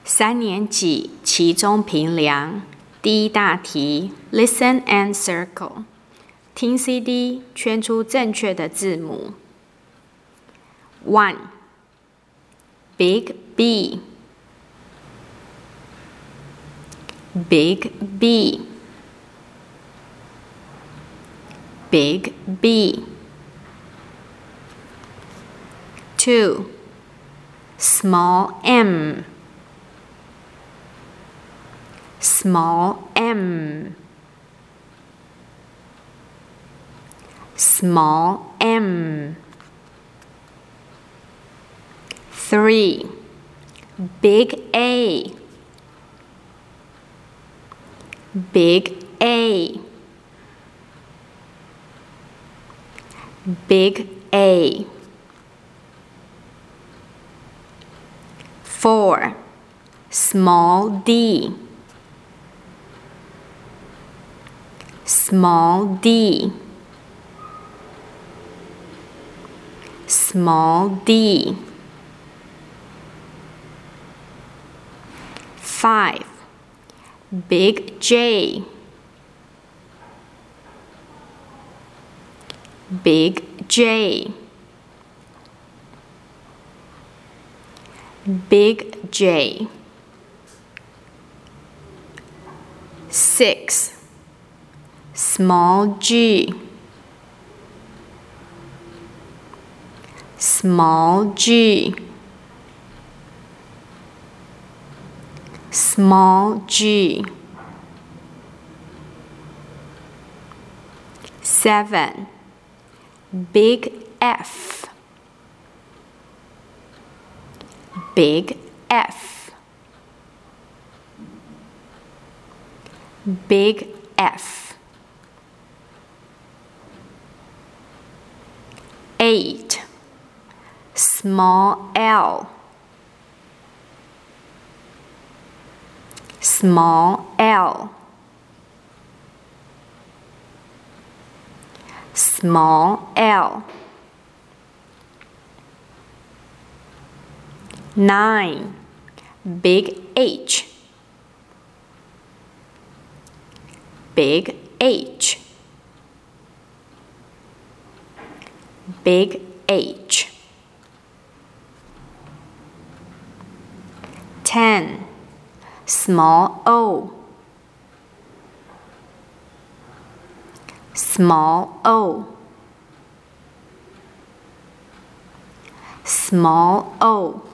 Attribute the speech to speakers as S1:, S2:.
S1: 3年级期中评量第一大题 Listen and circle 听 CD 圈出正确的字母 1. Big B Big B Big B 2. Small m Small m Small m 3. Big A Big A Big A 4. Small d Small d Small d 5. Big J Big J Big J 6. Small g Small g Small g 7. Big F Big F Big F 8. Small l Small l Small l 9. Big H Big H Big H 10. Small o Small o Small o